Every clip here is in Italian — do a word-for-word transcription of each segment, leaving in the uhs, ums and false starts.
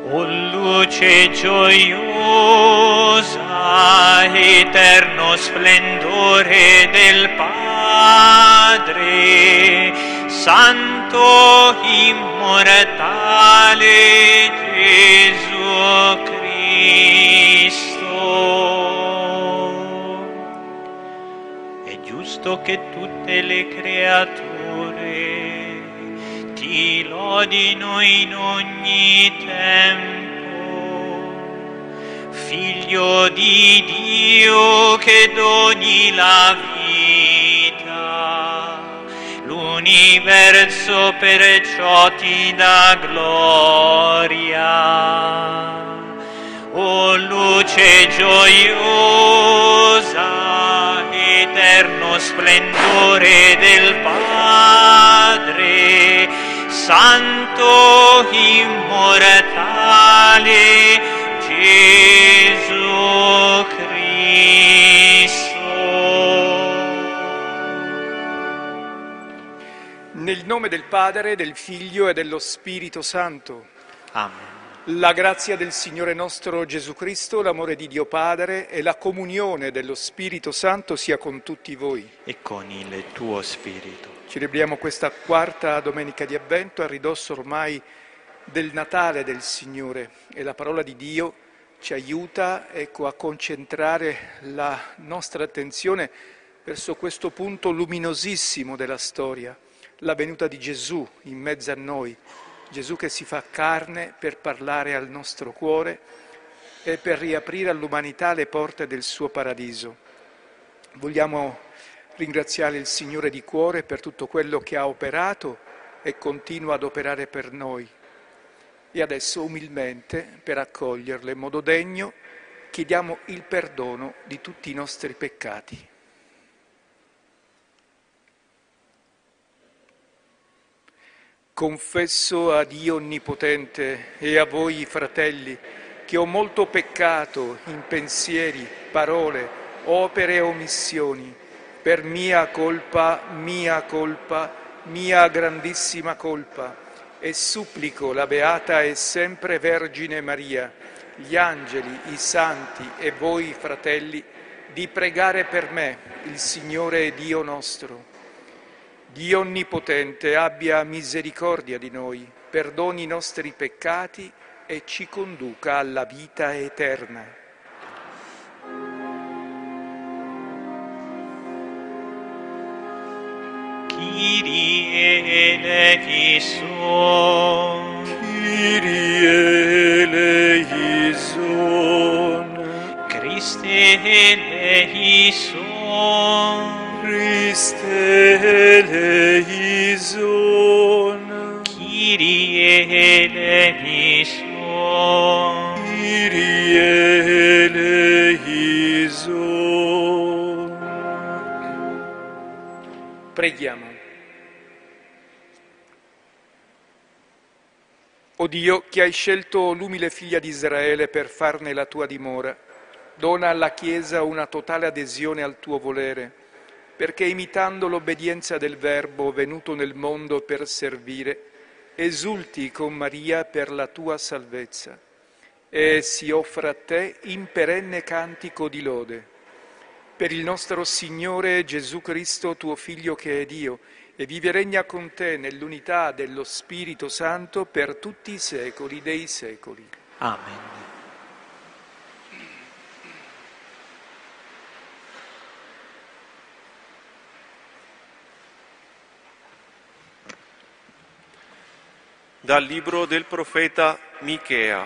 O luce gioiosa, eterno splendore del Padre, Santo immortale Gesù Cristo. È giusto che tutte le creature ti lodino in ogni tempo, Figlio di Dio che doni la vita, l'universo perciò ti dà gloria. O luce gioiosa, eterno splendore del Padre, Santo immortale Gesù Cristo. Nel nome del Padre, del Figlio e dello Spirito Santo. Amen. La grazia del Signore nostro Gesù Cristo, l'amore di Dio Padre e la comunione dello Spirito Santo sia con tutti voi. E con il tuo spirito. Celebriamo questa quarta domenica di Avvento a ridosso ormai del Natale del Signore e la parola di Dio ci aiuta, ecco, a concentrare la nostra attenzione verso questo punto luminosissimo della storia, la venuta di Gesù in mezzo a noi, Gesù che si fa carne per parlare al nostro cuore e per riaprire all'umanità le porte del suo paradiso. Vogliamo ringraziare il Signore di cuore per tutto quello che ha operato e continua ad operare per noi. E adesso umilmente, per accoglierlo in modo degno, chiediamo il perdono di tutti i nostri peccati. Confesso a Dio Onnipotente e a voi, fratelli, che ho molto peccato in pensieri, parole, opere e omissioni, per mia colpa, mia colpa, mia grandissima colpa, e supplico la Beata e sempre Vergine Maria, gli angeli, i santi e voi, fratelli, di pregare per me, il Signore e Dio nostro. Dio Onnipotente abbia misericordia di noi, perdoni i nostri peccati e ci conduca alla vita eterna. Kyrie eleison, Kyrie eleison, Christe eleison, Christe eleison, Kyrie eleison, Kyrie eleison. Preghiamo. O Dio, che hai scelto l'umile figlia di Israele per farne la tua dimora, dona alla Chiesa una totale adesione al tuo volere, perché imitando l'obbedienza del Verbo venuto nel mondo per servire, esulti con Maria per la tua salvezza e si offra a te in perenne cantico di lode. Per il nostro Signore Gesù Cristo, tuo Figlio che è Dio, e vive e regna con te nell'unità dello Spirito Santo per tutti i secoli dei secoli. Amen. Dal libro del profeta Michea.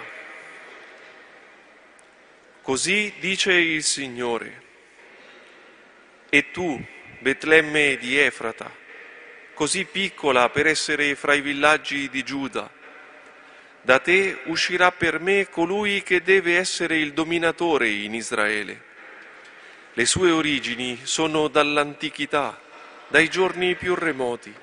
Così dice il Signore: e tu, Betlemme di Efrata, così piccola per essere fra i villaggi di Giuda, da te uscirà per me colui che deve essere il dominatore in Israele. Le sue origini sono dall'antichità, dai giorni più remoti.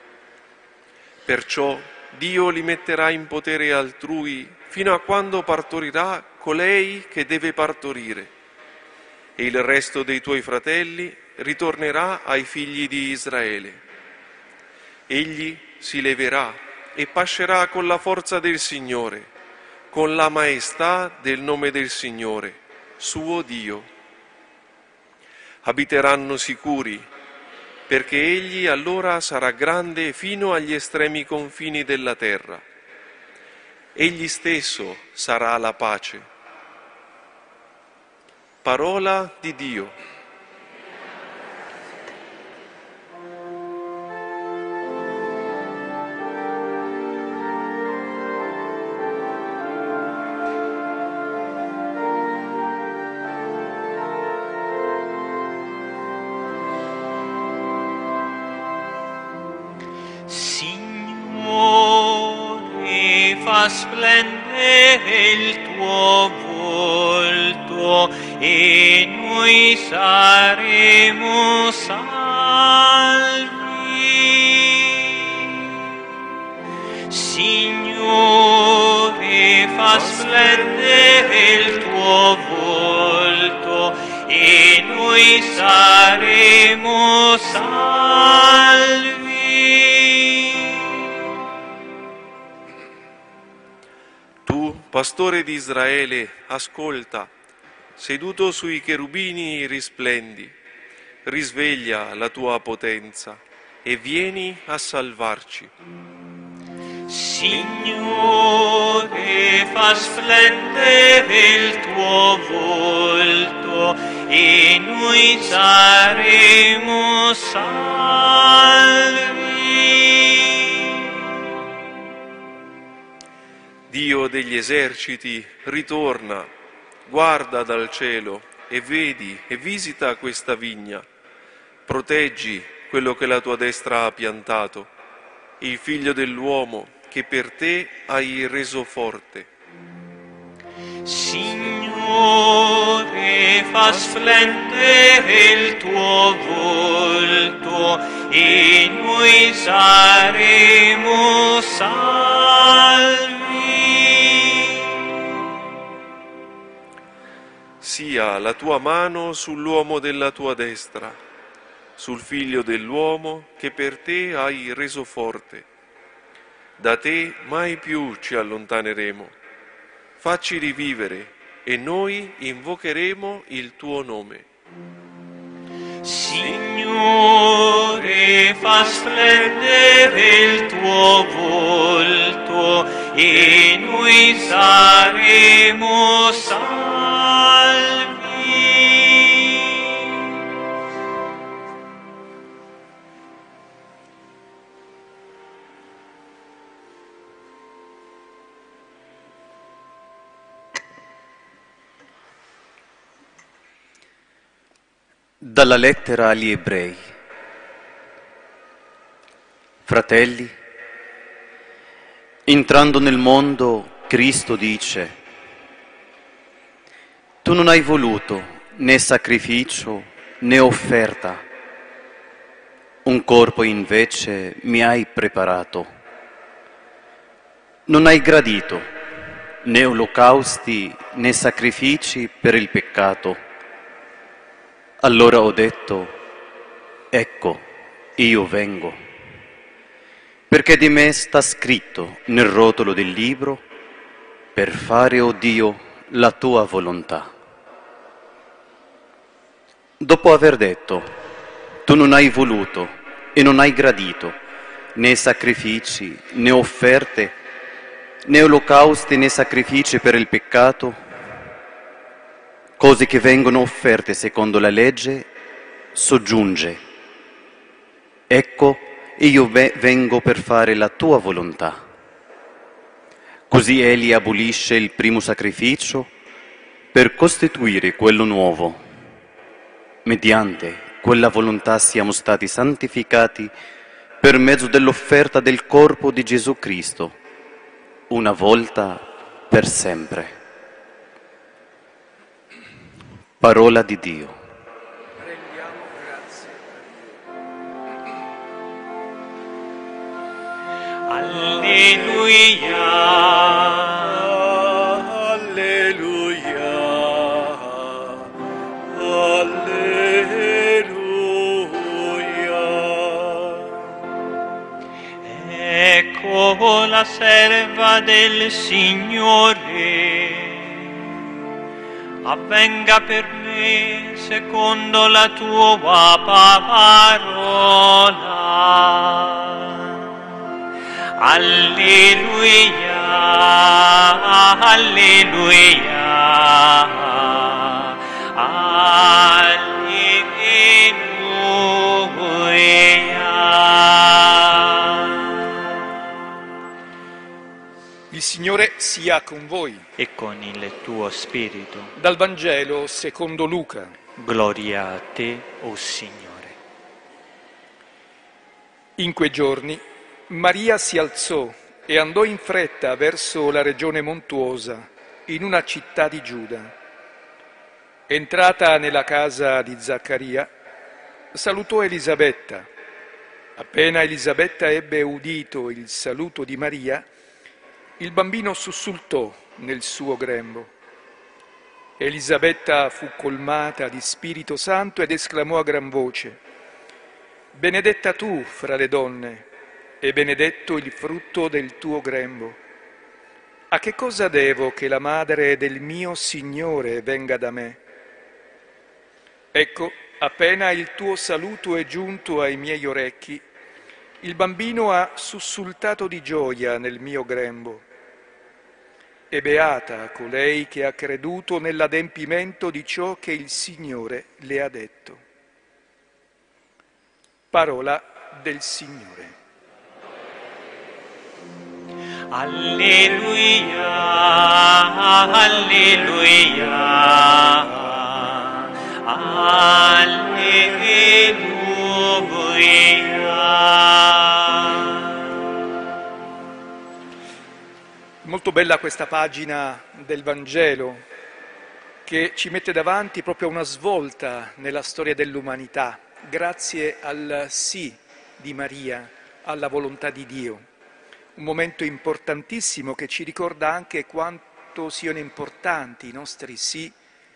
Perciò Dio li metterà in potere altrui fino a quando partorirà colei che deve partorire, e il resto dei tuoi fratelli ritornerà ai figli di Israele. Egli si leverà e pascerà con la forza del Signore, con la maestà del nome del Signore, suo Dio. Abiteranno sicuri, perché Egli allora sarà grande fino agli estremi confini della terra. Egli stesso sarà la pace. Parola di Dio. Signore, fa splendere il tuo volto e noi saremo salvi. Signore, fa splendere il tuo volto e noi saremo salvi. Tu, pastore di Israele, ascolta, seduto sui cherubini risplendi, risveglia la tua potenza e vieni a salvarci. Signore, fa splendere il tuo volto e noi saremo salvi. Dio degli eserciti, ritorna, guarda dal cielo e vedi e visita questa vigna. Proteggi quello che la tua destra ha piantato, il figlio dell'uomo che per te hai reso forte. Signore, fa splendere il tuo volto e noi saremo salvi. Sia la tua mano sull'uomo della tua destra, sul figlio dell'uomo che per te hai reso forte. Da te mai più ci allontaneremo. Facci rivivere e noi invocheremo il tuo nome. Signore, fa splendere il tuo volto e noi saremo salvi. Dalla lettera agli Ebrei. Fratelli, entrando nel mondo, Cristo dice: tu non hai voluto né sacrificio né offerta, un corpo invece mi hai preparato. Non hai gradito né olocausti né sacrifici per il peccato. Allora ho detto: ecco, io vengo, perché di me sta scritto nel rotolo del libro, per fare, o Dio, la tua volontà. Dopo aver detto: tu non hai voluto e non hai gradito né sacrifici né offerte, né olocausti né sacrifici per il peccato, cose che vengono offerte secondo la legge, soggiunge: ecco, io vengo per fare la tua volontà. Così egli abolisce il primo sacrificio per costituire quello nuovo. Mediante quella volontà siamo stati santificati per mezzo dell'offerta del corpo di Gesù Cristo, una volta per sempre. Parola di Dio. Rendiamo grazie a Dio. Alleluia. Alleluia. Alleluia. Ecco la serva del Signore, avvenga per me secondo la tua parola. Alleluia, alleluia, alleluia. Il Signore sia con voi. E con il tuo spirito. Dal Vangelo secondo Luca. Gloria a te, o Signore. In quei giorni Maria si alzò e andò in fretta verso la regione montuosa, in una città di Giuda. Entrata nella casa di Zaccaria, salutò Elisabetta. Appena Elisabetta ebbe udito il saluto di Maria, il bambino sussultò nel suo grembo. Elisabetta fu colmata di Spirito Santo ed esclamò a gran voce: «Benedetta tu fra le donne, e benedetto il frutto del tuo grembo. A che cosa devo che la madre del mio Signore venga da me? Ecco, appena il tuo saluto è giunto ai miei orecchi, il bambino ha sussultato di gioia nel mio grembo. E beata colei che ha creduto nell'adempimento di ciò che il Signore le ha detto». Parola del Signore. Alleluia, alleluia, alleluia. Molto bella questa pagina del Vangelo che ci mette davanti proprio una svolta nella storia dell'umanità, grazie al sì di Maria, alla volontà di Dio. Un momento importantissimo che ci ricorda anche quanto siano importanti i nostri sì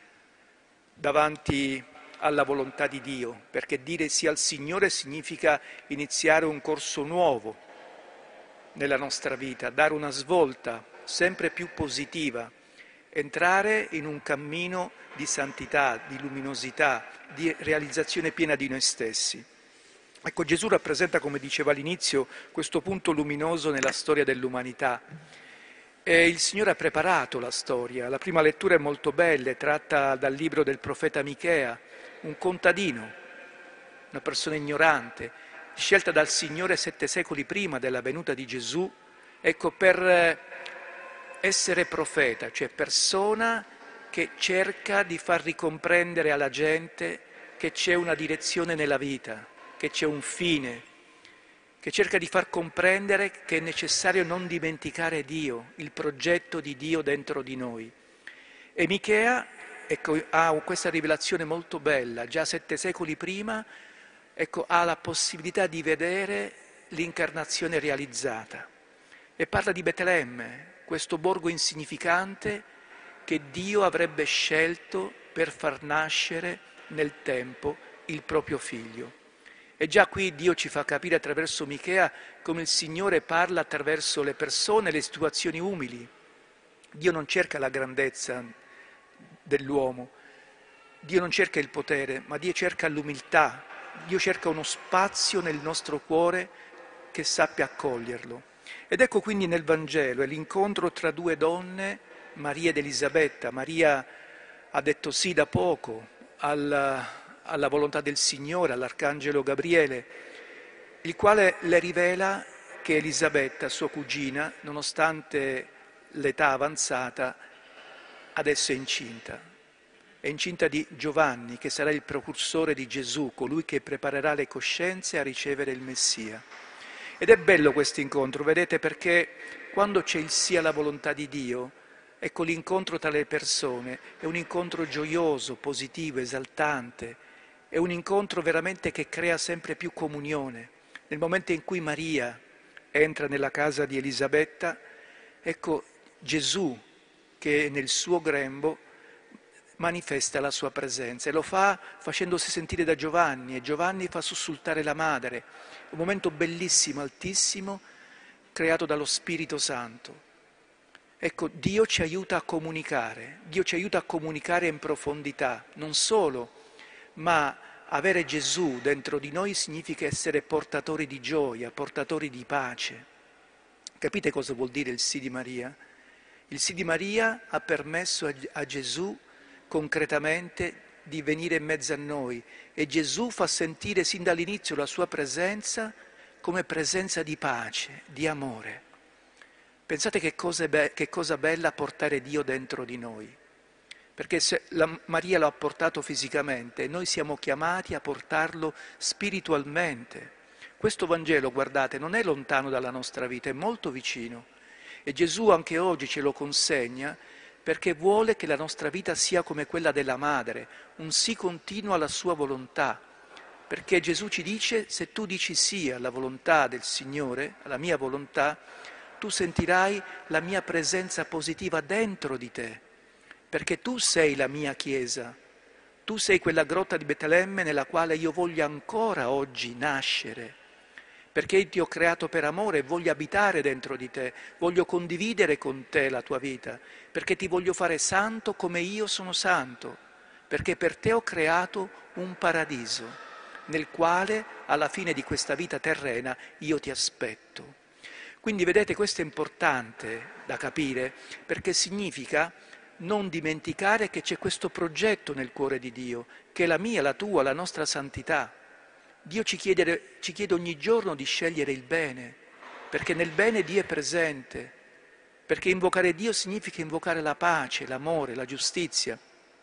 davanti alla volontà di Dio, perché dire sì al Signore significa iniziare un corso nuovo nella nostra vita, dare una svolta sempre più positiva, entrare in un cammino di santità, di luminosità, di realizzazione piena di noi stessi. Ecco, Gesù rappresenta, come diceva all'inizio, questo punto luminoso nella storia dell'umanità. E il Signore ha preparato la storia. La prima lettura è molto bella, è tratta dal libro del profeta Michea, un contadino, una persona ignorante, scelta dal Signore sette secoli prima della venuta di Gesù, ecco, per essere profeta, cioè persona che cerca di far ricomprendere alla gente che c'è una direzione nella vita, che c'è un fine, che cerca di far comprendere che è necessario non dimenticare Dio, il progetto di Dio dentro di noi. E Michea, ecco, ha questa rivelazione molto bella, già sette secoli prima, ecco, ha la possibilità di vedere l'incarnazione realizzata. E parla di Betlemme, questo borgo insignificante che Dio avrebbe scelto per far nascere nel tempo il proprio figlio. E già qui Dio ci fa capire attraverso Michea come il Signore parla attraverso le persone, le situazioni umili. Dio non cerca la grandezza dell'uomo, Dio non cerca il potere, ma Dio cerca l'umiltà, Dio cerca uno spazio nel nostro cuore che sappia accoglierlo. Ed ecco quindi nel Vangelo è l'incontro tra due donne, Maria ed Elisabetta. Maria ha detto sì da poco alla alla volontà del Signore, all'Arcangelo Gabriele, il quale le rivela che Elisabetta, sua cugina, nonostante l'età avanzata, adesso è incinta. È incinta di Giovanni, che sarà il precursore di Gesù, colui che preparerà le coscienze a ricevere il Messia. Ed è bello questo incontro, vedete, perché quando c'è il sì alla volontà di Dio, ecco, l'incontro tra le persone è un incontro gioioso, positivo, esaltante. È un incontro veramente che crea sempre più comunione. Nel momento in cui Maria entra nella casa di Elisabetta, ecco Gesù che nel suo grembo manifesta la sua presenza e lo fa facendosi sentire da Giovanni, e Giovanni fa sussultare la madre. Un momento bellissimo, altissimo, creato dallo Spirito Santo. Ecco, Dio ci aiuta a comunicare, Dio ci aiuta a comunicare in profondità, non solo, ma avere Gesù dentro di noi significa essere portatori di gioia, portatori di pace. Capite cosa vuol dire il sì di Maria? Il sì di Maria ha permesso a, a Gesù concretamente di venire in mezzo a noi e Gesù fa sentire sin dall'inizio la sua presenza come presenza di pace, di amore. Pensate che cosa, be- che cosa bella portare Dio dentro di noi, perché se la, Maria lo ha portato fisicamente, noi siamo chiamati a portarlo spiritualmente. Questo Vangelo, guardate, non è lontano dalla nostra vita, è molto vicino e Gesù anche oggi ce lo consegna perché vuole che la nostra vita sia come quella della madre, un sì continuo alla sua volontà, perché Gesù ci dice se tu dici sì alla volontà del Signore, alla mia volontà, tu sentirai la mia presenza positiva dentro di te, perché tu sei la mia Chiesa, tu sei quella grotta di Betlemme nella quale io voglio ancora oggi nascere, perché io ti ho creato per amore e voglio abitare dentro di te, voglio condividere con te la tua vita, perché ti voglio fare santo come io sono santo, perché per te ho creato un paradiso nel quale alla fine di questa vita terrena io ti aspetto. Quindi vedete, questo è importante da capire, perché significa non dimenticare che c'è questo progetto nel cuore di Dio, che è la mia, la tua, la nostra santità. Dio ci chiede, ci chiede ogni giorno di scegliere il bene, perché nel bene Dio è presente, perché invocare Dio significa invocare la pace, l'amore, la giustizia.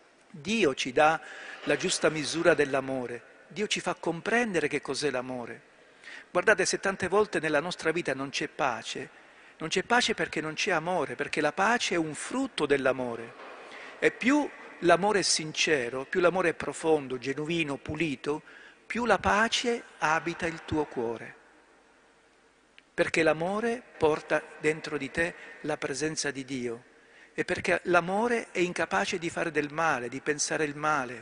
Dio ci dà la giusta misura dell'amore, Dio ci fa comprendere che cos'è l'amore. Guardate, se tante volte nella nostra vita non c'è pace, non c'è pace perché non c'è amore, perché la pace è un frutto dell'amore. E più l'amore è sincero, più l'amore è profondo, genuino, pulito, più la pace abita il tuo cuore, perché l'amore porta dentro di te la presenza di Dio e perché l'amore è incapace di fare del male, di pensare il male.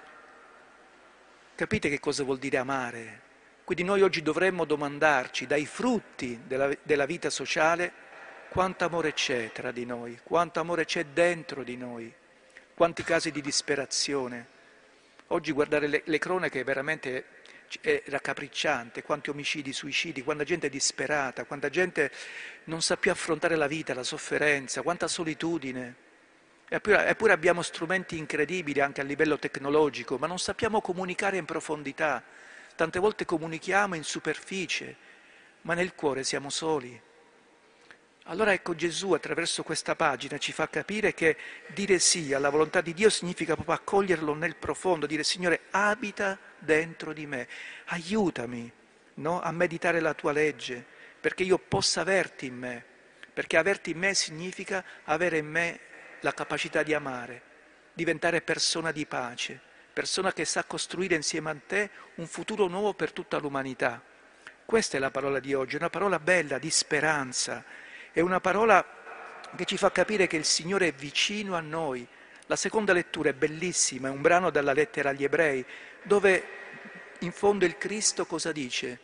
Capite che cosa vuol dire amare? Quindi noi oggi dovremmo domandarci dai frutti della, della vita sociale quanto amore c'è tra di noi, quanto amore c'è dentro di noi, quanti casi di disperazione. Oggi guardare le, le cronache è veramente è raccapricciante, quanti omicidi, suicidi, quanta gente è disperata, quanta gente non sa più affrontare la vita, la sofferenza, quanta solitudine. Eppure, eppure abbiamo strumenti incredibili anche a livello tecnologico, ma non sappiamo comunicare in profondità. Tante volte comunichiamo in superficie, ma nel cuore siamo soli. Allora ecco, Gesù attraverso questa pagina ci fa capire che dire sì alla volontà di Dio significa proprio accoglierlo nel profondo, dire Signore abita dentro di me, aiutami, no, a meditare la tua legge, perché io possa averti in me, perché averti in me significa avere in me la capacità di amare, diventare persona di pace, persona che sa costruire insieme a te un futuro nuovo per tutta l'umanità. Questa è la parola di oggi, una parola bella, di speranza. È una parola che ci fa capire che il Signore è vicino a noi. La seconda lettura è bellissima, è un brano dalla lettera agli Ebrei, dove in fondo il Cristo cosa dice?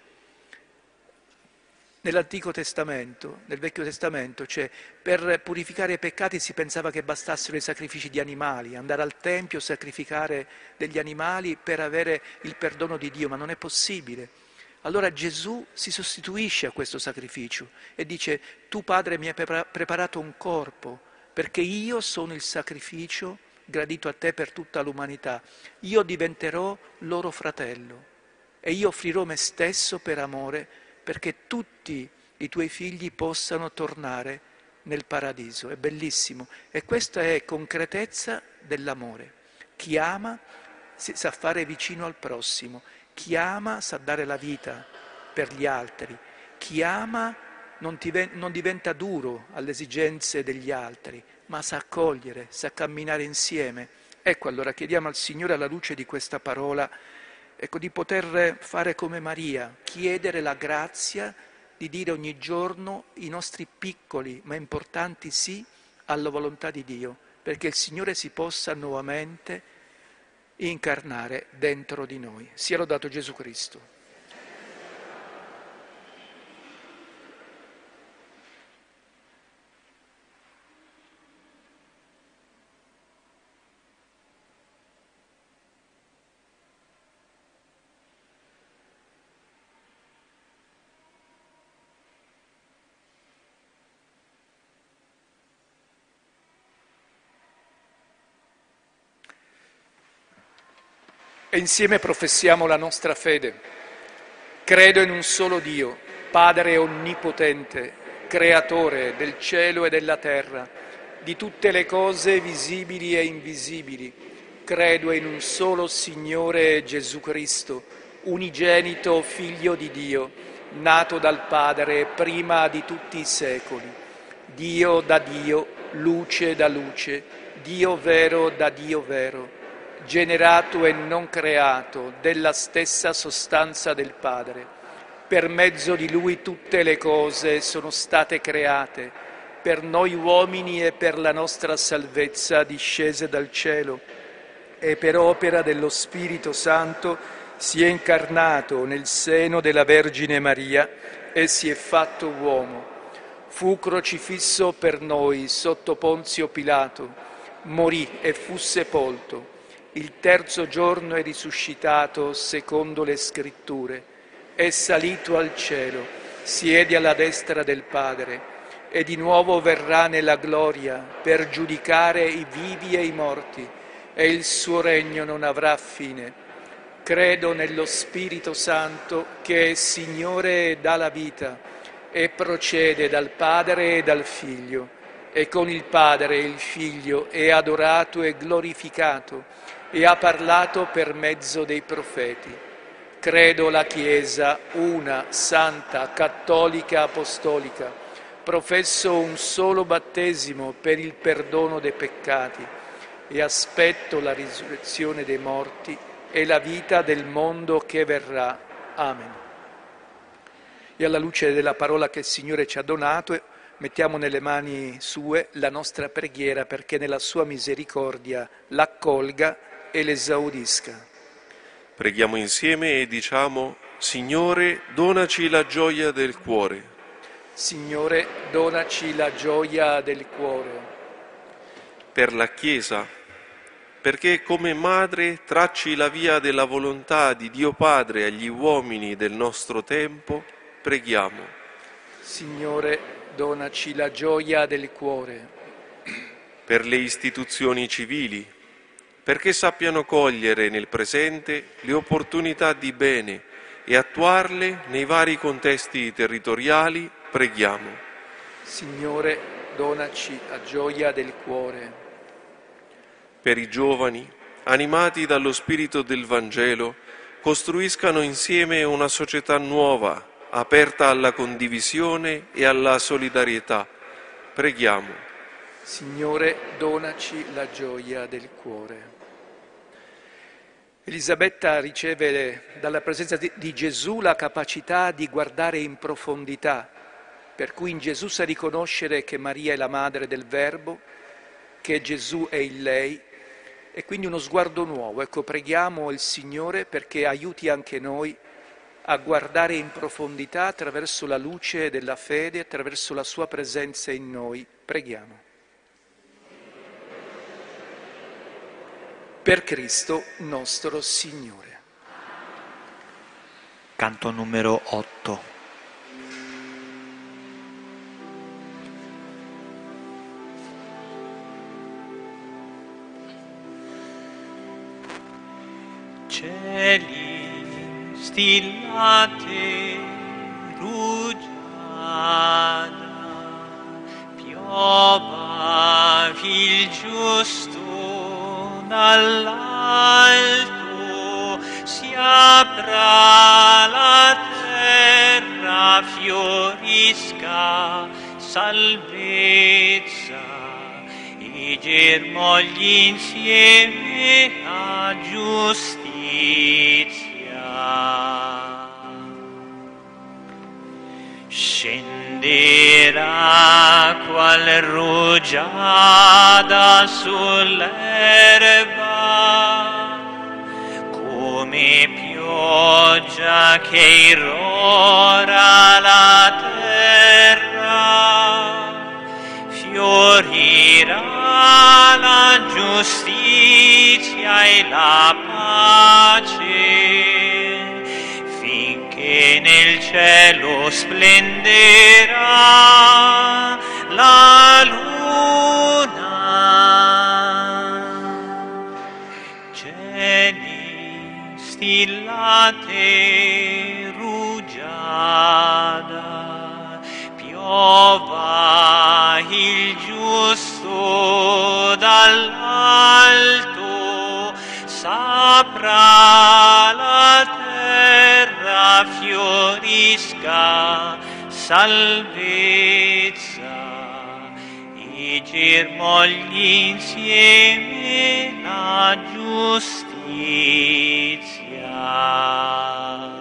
Nell'Antico Testamento, nel Vecchio Testamento, cioè per purificare i peccati si pensava che bastassero i sacrifici di animali, andare al Tempio, sacrificare degli animali per avere il perdono di Dio, ma non è possibile. Allora Gesù si sostituisce a questo sacrificio e dice tu Padre mi hai preparato un corpo perché io sono il sacrificio gradito a te per tutta l'umanità. Io diventerò loro fratello e io offrirò me stesso per amore perché tutti i tuoi figli possano tornare nel paradiso. È bellissimo e questa è concretezza dell'amore. Chi ama si sa fare vicino al prossimo. Chi ama sa dare la vita per gli altri, chi ama non, ti, non diventa duro alle esigenze degli altri, ma sa accogliere, sa camminare insieme. Ecco, allora chiediamo al Signore alla luce di questa parola, ecco, di poter fare come Maria, chiedere la grazia di dire ogni giorno i nostri piccoli ma importanti sì alla volontà di Dio, perché il Signore si possa nuovamente incarnare dentro di noi. Sia lodato Gesù Cristo. e insieme professiamo la nostra fede. Credo in un solo Dio, Padre onnipotente, creatore del cielo e della terra, di tutte le cose visibili e invisibili. Credo in un solo Signore Gesù Cristo, unigenito Figlio di Dio, nato dal Padre prima di tutti i secoli, Dio da Dio, luce da luce, Dio vero da Dio vero, generato e non creato, della stessa sostanza del Padre. Per mezzo di Lui tutte le cose sono state create, per noi uomini e per la nostra salvezza discese dal cielo, e per opera dello Spirito Santo si è incarnato nel seno della Vergine Maria e si è fatto uomo. Fu crocifisso per noi sotto Ponzio Pilato, morì e fu sepolto. Il terzo giorno è risuscitato secondo le Scritture, è salito al cielo, siede alla destra del Padre e di nuovo verrà nella gloria per giudicare i vivi e i morti, e il suo regno non avrà fine. Credo nello Spirito Santo che è Signore e dà la vita e procede dal Padre e dal Figlio, e con il Padre e il Figlio è adorato e glorificato, e ha parlato per mezzo dei profeti. Credo la Chiesa, una, santa, cattolica, apostolica. Professo un solo battesimo per il perdono dei peccati e aspetto la risurrezione dei morti e la vita del mondo che verrà. Amen. E alla luce della parola che il Signore ci ha donato, mettiamo nelle mani sue la nostra preghiera perché nella sua misericordia l'accolga e l'esaudisca. Preghiamo insieme e diciamo: Signore, donaci la gioia del cuore. Signore, donaci la gioia del cuore. Per la Chiesa, perché come madre tracci la via della volontà di Dio Padre agli uomini del nostro tempo, preghiamo. Signore, donaci la gioia del cuore. Per le istituzioni civili, perché sappiano cogliere nel presente le opportunità di bene e attuarle nei vari contesti territoriali, preghiamo. Signore, donaci la gioia del cuore. Per i giovani, animati dallo spirito del Vangelo, costruiscano insieme una società nuova, aperta alla condivisione e alla solidarietà. Preghiamo. Signore, donaci la gioia del cuore. Elisabetta riceve dalla presenza di Gesù la capacità di guardare in profondità, per cui in Gesù sa riconoscere che Maria è la madre del Verbo, che Gesù è in lei, e quindi uno sguardo nuovo. Ecco, preghiamo il Signore perché aiuti anche noi a guardare in profondità attraverso la luce della fede, attraverso la sua presenza in noi. Preghiamo. Per Cristo nostro Signore. Canto numero otto. Cieli stillate rugiada, piova il giusto dall'alto, si apra la terra, fiorisca salvezza e germogli insieme a giustizia. Scenderà qual rugiada sull'erba, come pioggia che irrora la terra, fiorirà la giustizia e la pace, finché nel cielo splenderà la luna. Cieli stillate rugiada, piova il giusto dall'alto, saprà la terra fiorisca salvezza, e germogli insieme la giustizia.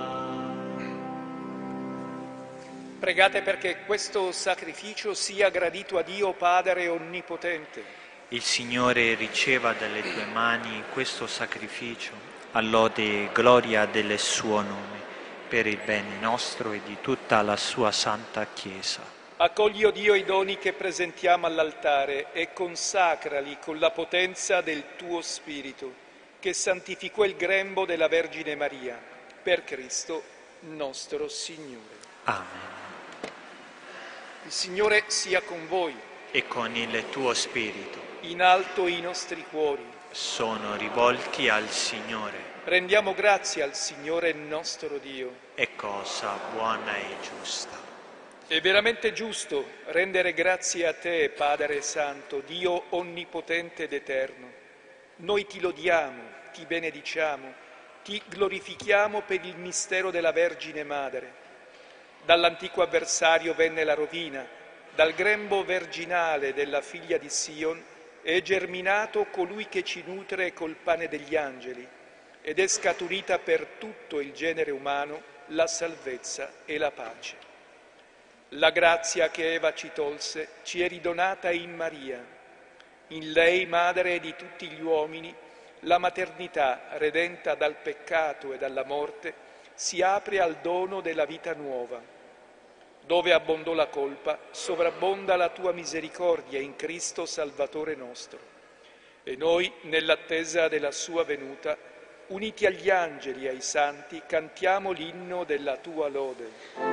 Pregate perché questo sacrificio sia gradito a Dio Padre Onnipotente. Il Signore riceva dalle tue mani questo sacrificio, a lode e gloria del suo nome, per il bene nostro e di tutta la sua santa Chiesa. Accogli, o Dio, i doni che presentiamo all'altare e consacrali con la potenza del tuo Spirito, che santificò il grembo della Vergine Maria, per Cristo nostro Signore. Amen. Il Signore sia con voi. E con il tuo Spirito. In alto i nostri cuori. Sono rivolti al Signore. Rendiamo grazie al Signore nostro Dio. È cosa buona e giusta. È veramente giusto rendere grazie a te, Padre Santo, Dio onnipotente ed eterno. Noi ti lodiamo, ti benediciamo, ti glorifichiamo per il mistero della Vergine Madre. Dall'antico avversario venne la rovina, dal grembo virginale della figlia di Sion è germinato colui che ci nutre col pane degli angeli, ed è scaturita per tutto il genere umano la salvezza e la pace. La grazia che Eva ci tolse ci è ridonata in Maria. In lei, madre di tutti gli uomini, la maternità, redenta dal peccato e dalla morte, si apre al dono della vita nuova. Dove abbondò la colpa, sovrabbonda la tua misericordia in Cristo Salvatore nostro. E noi, nell'attesa della sua venuta, uniti agli angeli e ai santi, cantiamo l'inno della tua lode.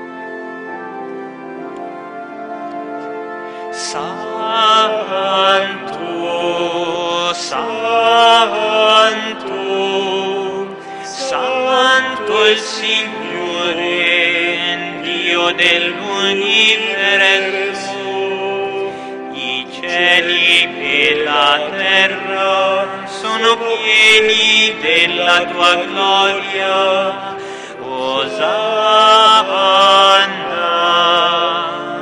Santo, Santo, Santo il Signore, Dio dell'universo. I cieli e la terra sono pieni della tua gloria. Osanna.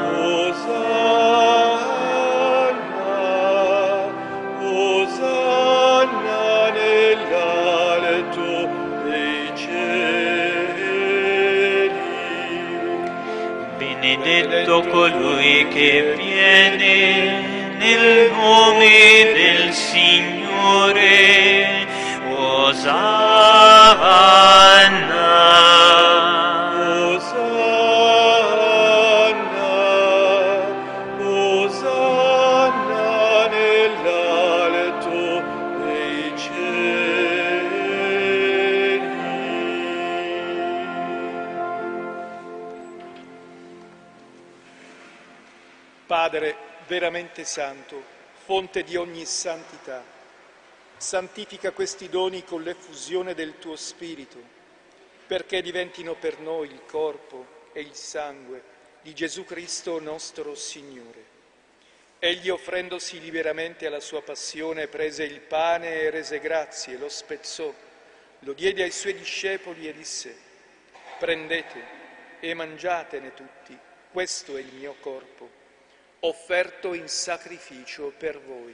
Benedetto colui che viene nel nome del Signore. Osanna. Osanna. Osanna nell'alto dei cieli. Padre veramente santo, fonte di ogni santità, santifica questi doni con l'effusione del tuo Spirito, perché diventino per noi il corpo e il sangue di Gesù Cristo nostro Signore. Egli, offrendosi liberamente alla sua passione, prese il pane e rese grazie, lo spezzò, lo diede ai suoi discepoli e disse: prendete e mangiatene tutti, questo è il mio corpo, offerto in sacrificio per voi.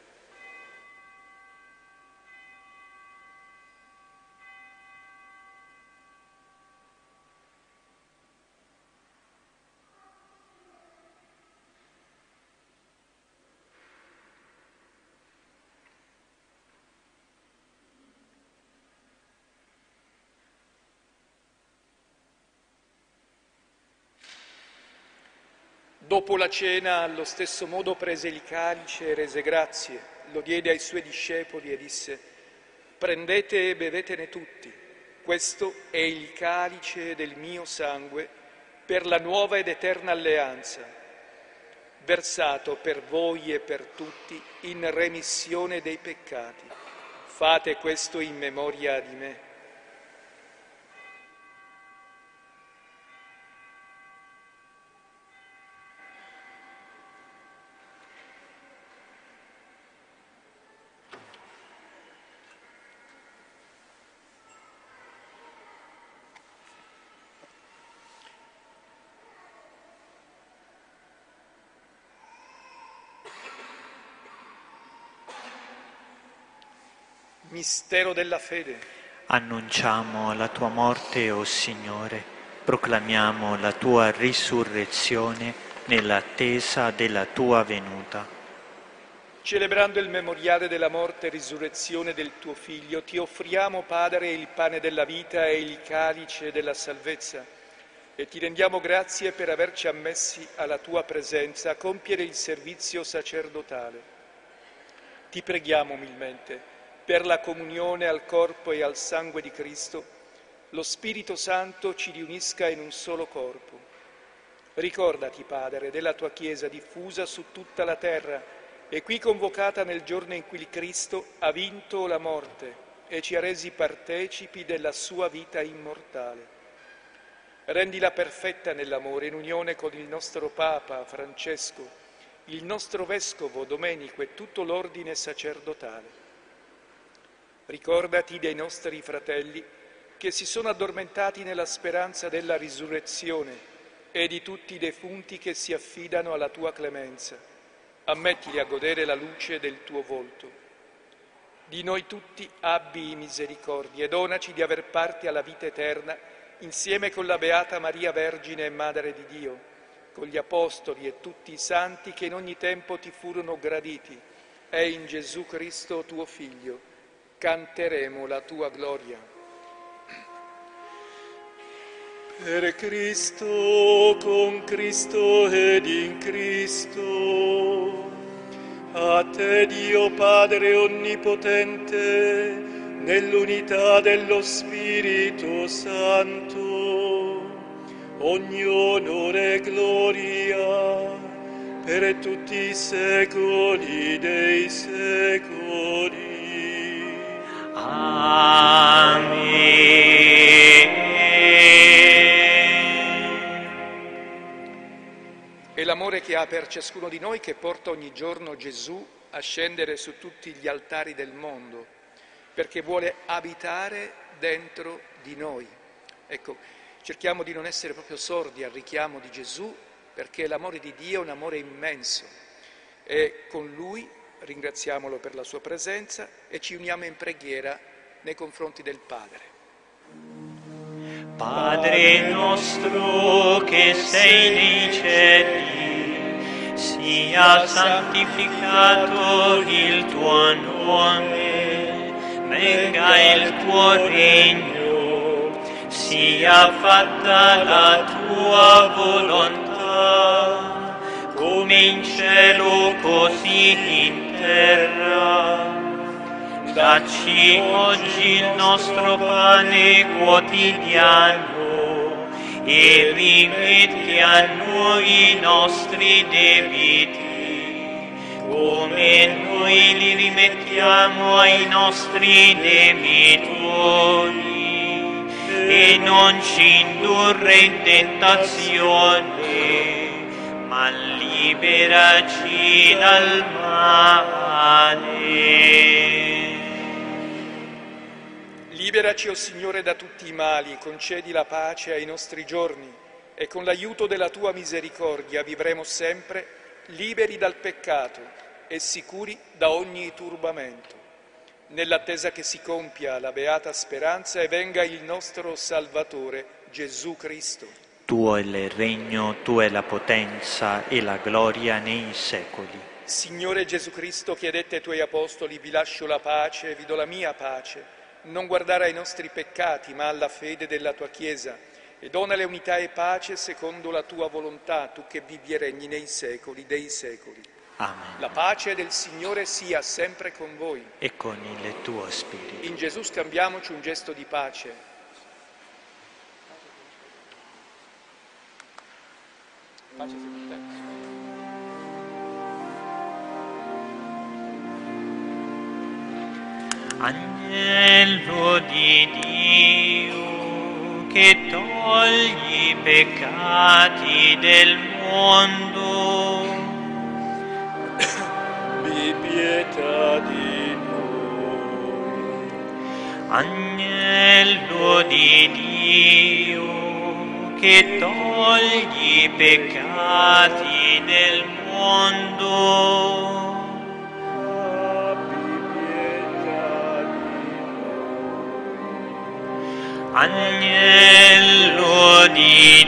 Dopo la cena, allo stesso modo, prese il calice e rese grazie, lo diede ai suoi discepoli e disse: prendete e bevetene tutti, questo è il calice del mio sangue per la nuova ed eterna alleanza, versato per voi e per tutti in remissione dei peccati. Fate questo in memoria di me. Mistero della fede. Annunciamo la tua morte, o Signore, proclamiamo la tua risurrezione nell'attesa della tua venuta. Celebrando il memoriale della morte e risurrezione del tuo Figlio, ti offriamo, Padre, il pane della vita e il calice della salvezza, e ti rendiamo grazie per averci ammessi alla tua presenza a compiere il servizio sacerdotale. Ti preghiamo umilmente, per la comunione al corpo e al sangue di Cristo, lo Spirito Santo ci riunisca in un solo corpo. Ricordati, Padre, della tua Chiesa diffusa su tutta la terra e qui convocata nel giorno in cui il Cristo ha vinto la morte e ci ha resi partecipi della sua vita immortale. Rendila perfetta nell'amore, in unione con il nostro Papa Francesco, il nostro Vescovo Domenico e tutto l'ordine sacerdotale. Ricordati dei nostri fratelli che si sono addormentati nella speranza della risurrezione e di tutti i defunti che si affidano alla tua clemenza. Ammettili a godere la luce del tuo volto. Di noi tutti abbi misericordia e donaci di aver parte alla vita eterna insieme con la Beata Maria Vergine e Madre di Dio, con gli Apostoli e tutti i santi che in ogni tempo ti furono graditi, e in Gesù Cristo tuo Figlio canteremo la tua gloria. Per Cristo, con Cristo ed in Cristo, a te Dio Padre Onnipotente, nell'unità dello Spirito Santo, ogni onore e gloria per tutti i secoli dei secoli. Amen. È l'amore che ha per ciascuno di noi che porta ogni giorno Gesù a scendere su tutti gli altari del mondo, perché vuole abitare dentro di noi. Ecco, cerchiamo di non essere proprio sordi al richiamo di Gesù, perché l'amore di Dio è un amore immenso e con Lui ringraziamolo per la sua presenza e ci uniamo in preghiera nei confronti del Padre. Padre nostro che sei nei cieli, sia santificato il tuo nome, venga il tuo regno, sia fatta la tua volontà, come in cielo così in terra. Dacci oggi il nostro pane quotidiano e rimetti a noi i nostri debiti, come noi li rimettiamo ai nostri debitori, e non ci indurre in tentazione, ma liberaci dal male. Liberaci, o Signore, da tutti i mali, concedi la pace ai nostri giorni e con l'aiuto della tua misericordia vivremo sempre liberi dal peccato e sicuri da ogni turbamento, nell'attesa che si compia la beata speranza e venga il nostro Salvatore, Gesù Cristo. Tuo è il regno, tua è la potenza e la gloria nei secoli. Signore Gesù Cristo, che hai detto ai tuoi apostoli: vi lascio la pace, vi do la mia pace, non guardare ai nostri peccati, ma alla fede della tua Chiesa, e donale unità e pace secondo la tua volontà, tu che vivi e regni nei secoli dei secoli. Amen. La pace del Signore sia sempre con voi. E con il tuo spirito. In Gesù scambiamoci un gesto di pace. Pace sia con te. Agnello di Dio, che togli i peccati del mondo, abbi pietà di noi. Agnello di Dio, che togli i peccati del mondo, Abbi pietà di Agnello di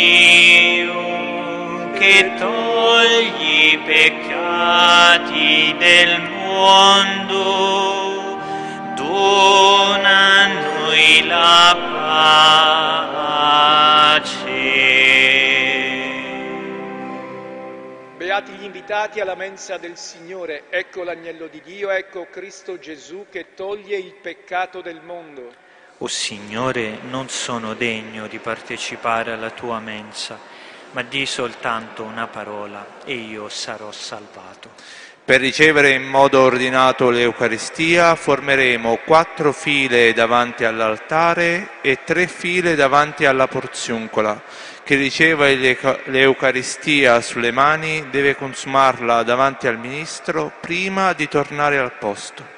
Dio, che togli i peccati del mondo, dona a noi la pace. Beati gli invitati alla mensa del Signore, ecco l'agnello di Dio, ecco Cristo Gesù che toglie il peccato del mondo. O Signore, non sono degno di partecipare alla tua mensa, ma di soltanto una parola e io sarò salvato. Per ricevere in modo ordinato l'Eucaristia formeremo quattro file davanti all'altare e tre file davanti alla porziuncola. Chi riceva l'Eucaristia sulle mani deve consumarla davanti al ministro prima di tornare al posto.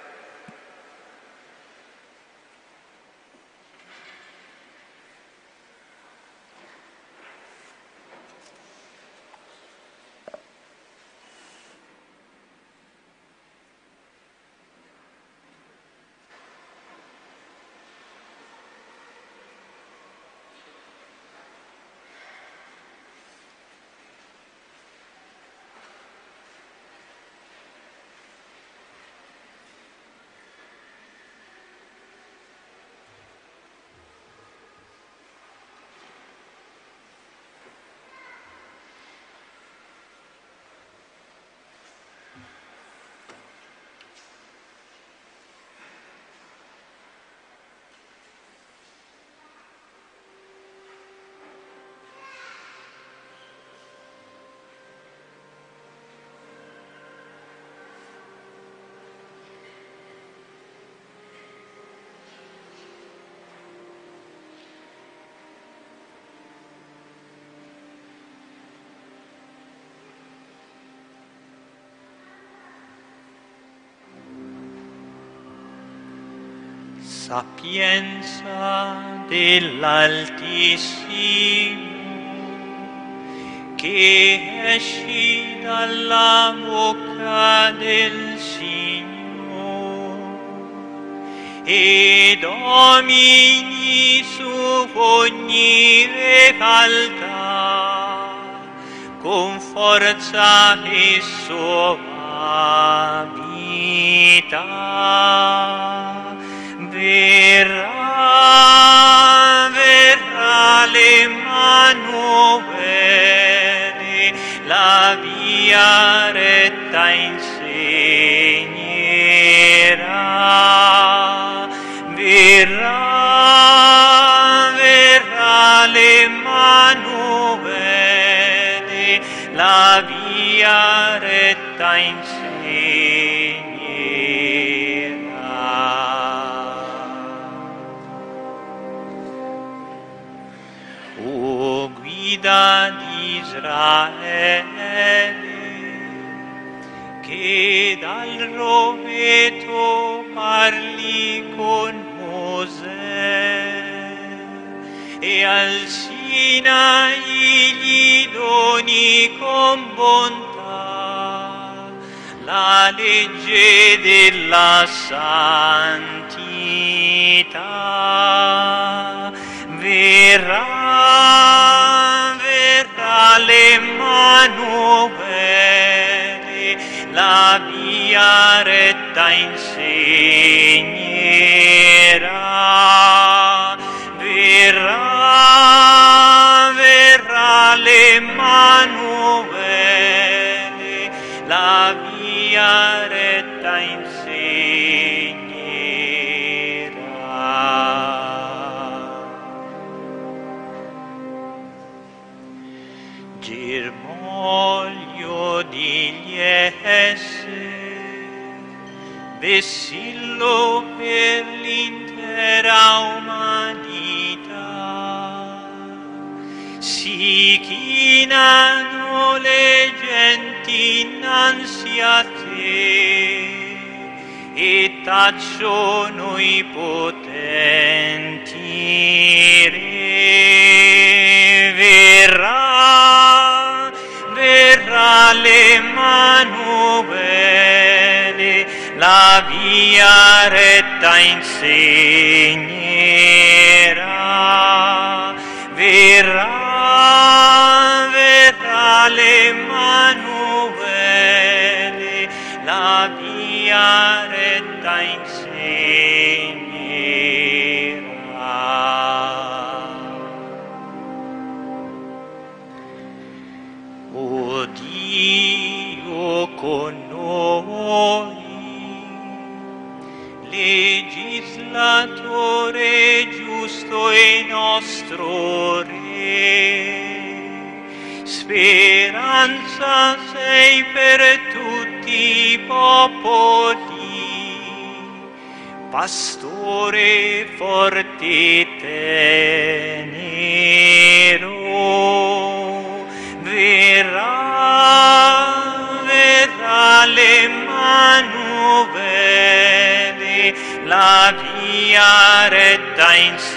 Sapienza dell'Altissimo, che esci dalla bocca del Signore e domini su ogni realtà con forza e soavità. Verrà, verrà l'Emanuele, la via retta insegnerà. Verrà, verrà l'Emanuele, la via retta insegnerà. O guida di Israele, che dal roveto parli con Mosè e al Sinai gli doni con bontà la legge della santità. Verrà, verrà l'Emanuele, la via retta insegnerà. Verrà, verrà l'Emanuele, la via retta insegnerà. Germoglio di liesse, vessillo per l'intera umanità, si chinano le genti innanzi a te e tacciono i potenti re. Verrà, verrà l'Emanuele, la via retta insegnerà. verrà, verrà l'Emanuele, la via retta insegnerà. O Dio con noi, legislatore giusto e nostro Re, speranza sei per tutti i popoli, pastore forte tenero, verrà, verrà l'Emanuele, la via retta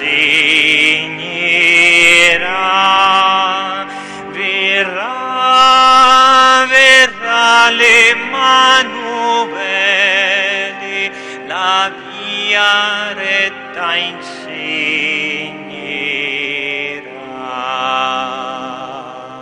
insegnerà. Verrà, verrà l'Emanuele, la via retta insegnerà.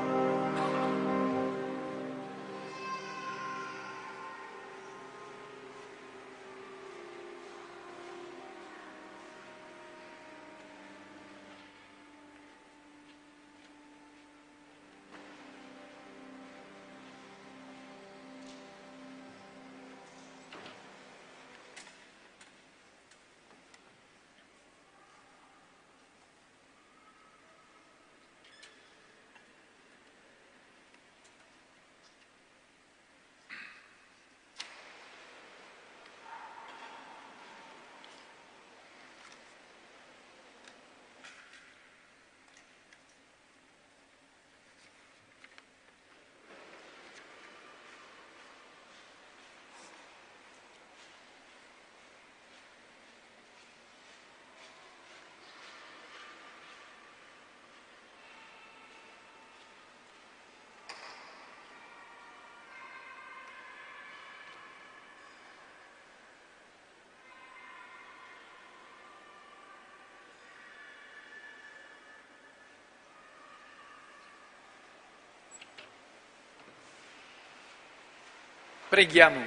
Preghiamo.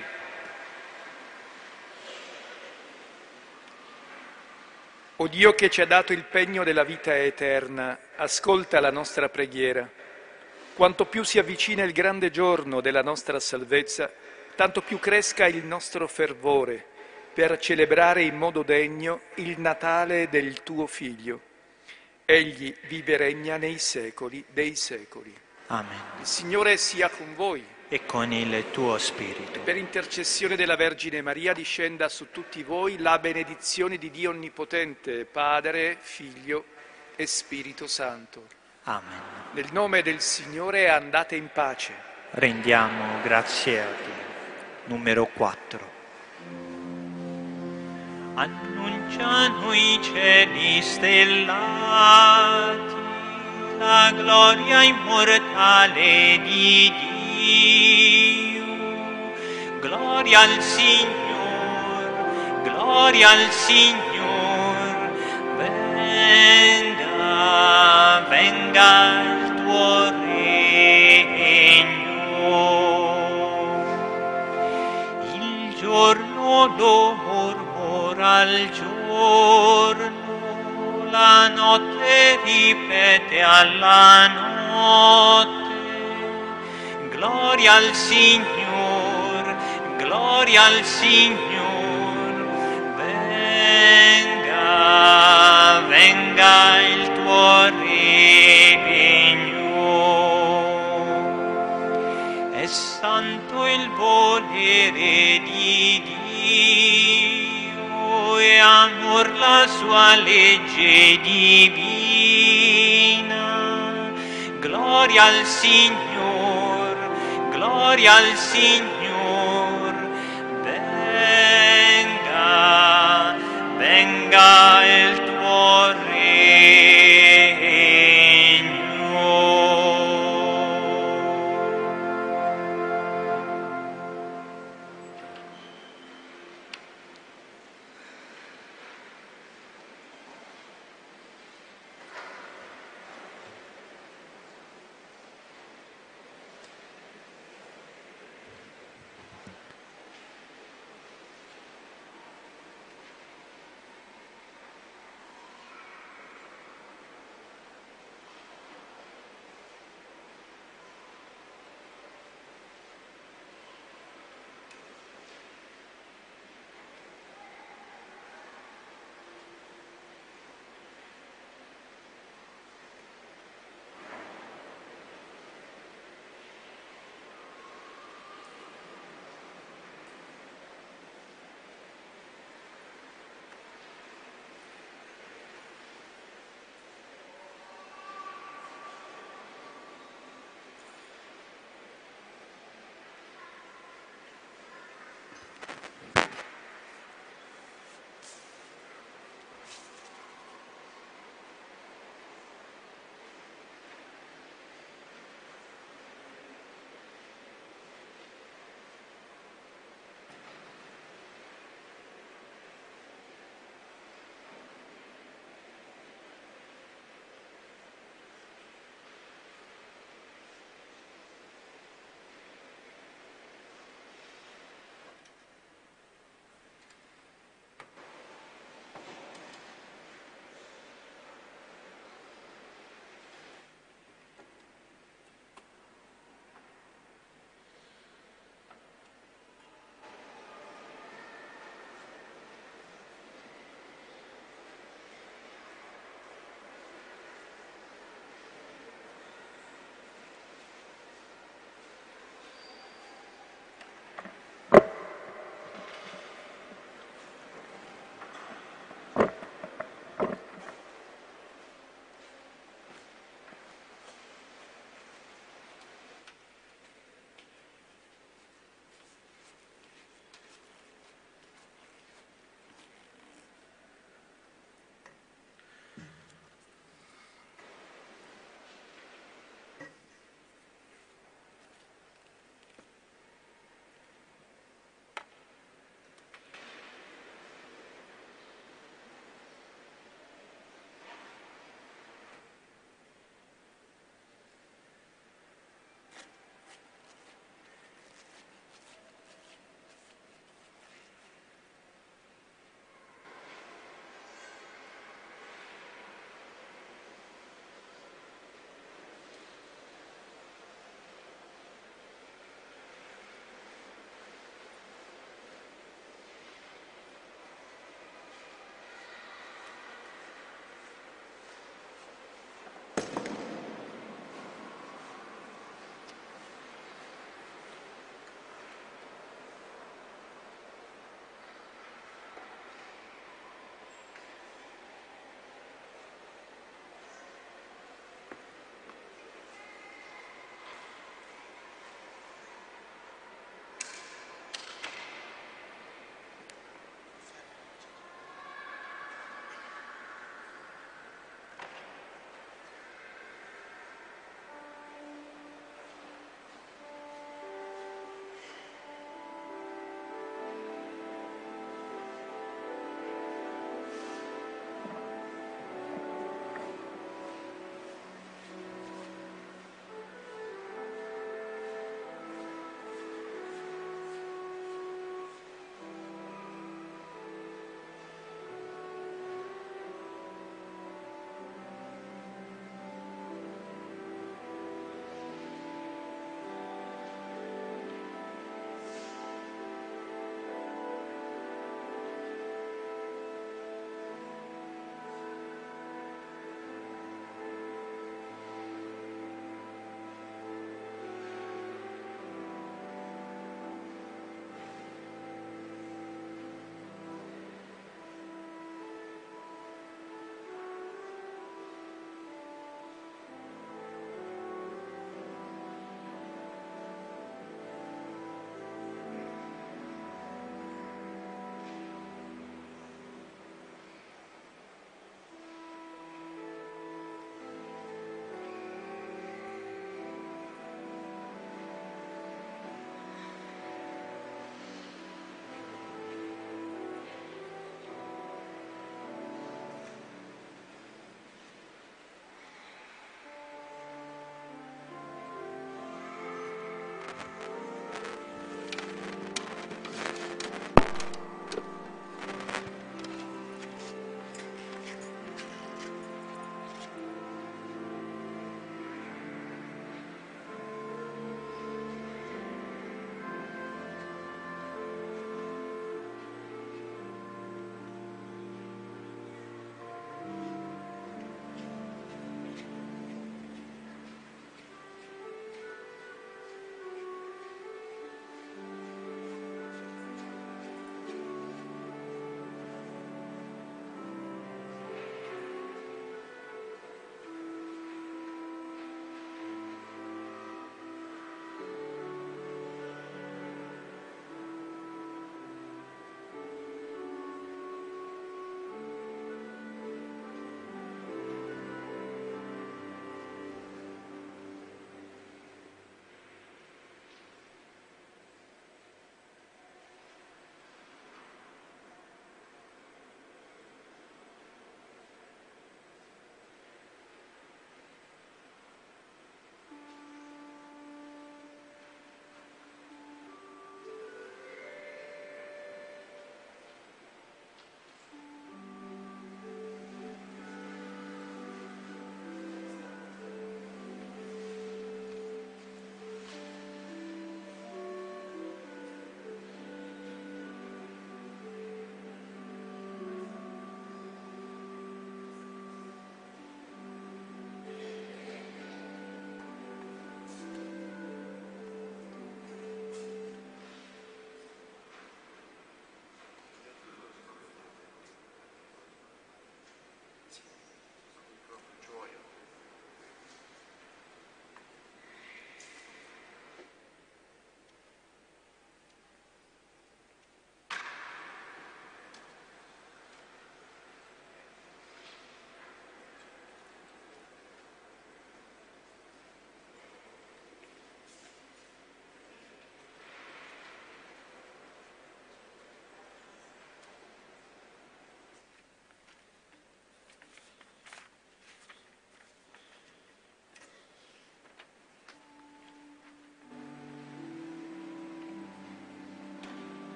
O Dio che ci ha dato il pegno della vita eterna, ascolta la nostra preghiera. Quanto più si avvicina il grande giorno della nostra salvezza, tanto più cresca il nostro fervore per celebrare in modo degno il Natale del tuo Figlio. Egli vive e regna nei secoli dei secoli. Amen. Il Signore sia con voi. E con il tuo spirito. Per intercessione della Vergine Maria discenda su tutti voi la benedizione di Dio Onnipotente, Padre, Figlio e Spirito Santo. Amen. Nel nome del Signore andate in pace. Rendiamo grazie a Dio. Numero quattro. Annunciano i cieli stellati la gloria immortale di Dio. Gloria al Signor, gloria al Signor, venga, venga il tuo regno. Il giorno lo mormora il giorno, la notte ripete alla notte. Gloria al Signor, gloria al Signor, venga, venga il tuo regno. È santo il volere di Dio e amor la sua legge divina. Gloria al Signor, gloria al Signore,